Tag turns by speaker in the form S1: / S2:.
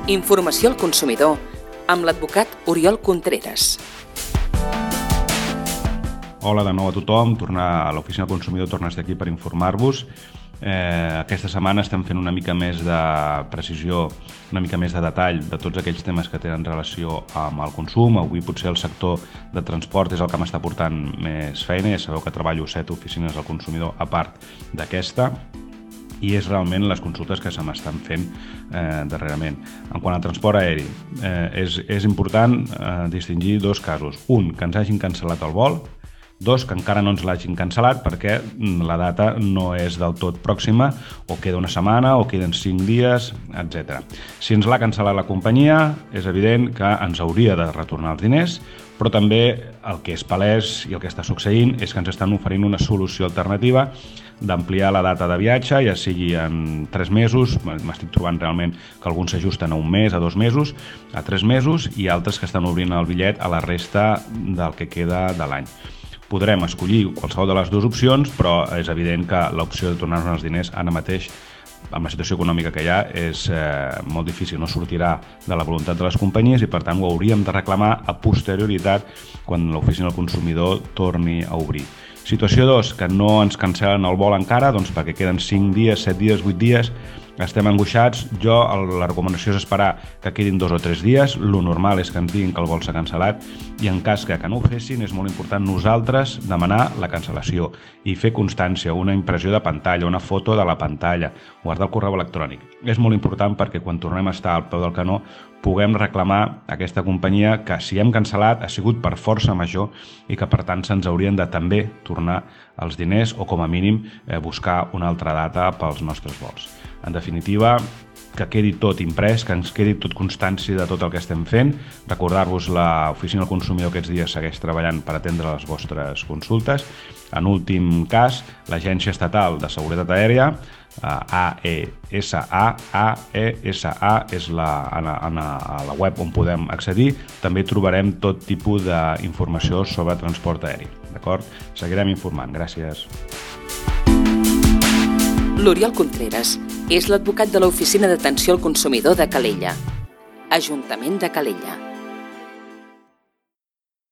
S1: Informació al consumidor amb l'advocat Oriol Contreras.
S2: Hola de nou a tothom, tornar a l'Oficina del Consumidor, tornar a estar aquí per informar-vos. Aquesta setmana estem fent una mica més de precisió, una mica més de detall de tots aquells temes que tenen relació amb el consum. Avui potser el sector de transport és el que m'està portant més feina. Ja sabeu que treballo 7 oficines del consumidor a part d'aquesta, i és realment les consultes que se m'estan fent darrerament. En quant al transport aeri, és important distingir dos casos. Un, que ens hagin cancel·lat el vol. Dos, que encara no ens l'hagin cancel·lat perquè la data no és del tot pròxima, o queda una setmana, o queden 5 dies, etc. Si ens l'ha cancel·lat la companyia, és evident que ens hauria de retornar els diners, però també el que és palès i el que està succeint és que ens estan oferint una solució alternativa d'ampliar la data de viatge, ja sigui en 3 mesos, m'estic trobant realment que alguns s'ajusten a 1 mes, a 2 mesos, a 3 mesos, i altres que estan obrint el bitllet a la resta del que queda de l'any. Podrem escollir qualsevol de les dues opcions, però és evident que l'opció de tornar-nos els diners ara mateix, amb la situació econòmica que hi ha, és molt difícil, no sortirà de la voluntat de les companyies, i per tant ho hauríem de reclamar a posterioritat quan l'Oficina del Consumidor torni a obrir. Situació 2, que no ens cancel·len el vol encara, doncs perquè queden 5 dies, 7 dies, 8 dies, estem angoixats. La recomanació és esperar que quedin 2 o 3 dies. Lo normal és que ens diguin que el vol s'ha cancel·lat, i en cas que no ho fessin, és molt important nosaltres demanar la cancel·lació i fer constància, una impressió de pantalla, una foto de la pantalla, guardar el correu electrònic. És molt important perquè quan tornem a estar al peu del canó puguem reclamar a aquesta companyia que si hem cancel·lat ha sigut per força major i que per tant se'ns haurien de també tornar els diners, o com a mínim buscar una altra data pels nostres vols. En definitiva, que quedi tot imprès, que ens quedi tot constància de tot el que estem fent. Recordar-vos, l'Oficina del Consumidor aquests dies segueix treballant per atendre les vostres consultes. En últim cas, l'Agència Estatal de Seguretat Aèria, AESA, és a la web on podem accedir. També trobarem tot tipus d'informació sobre transport aeri. D'acord? Seguirem informant. Gràcies.
S1: L'Oriol Contreras és l'advocat de l'Oficina d'Atenció al Consumidor de Calella, Ajuntament de Calella.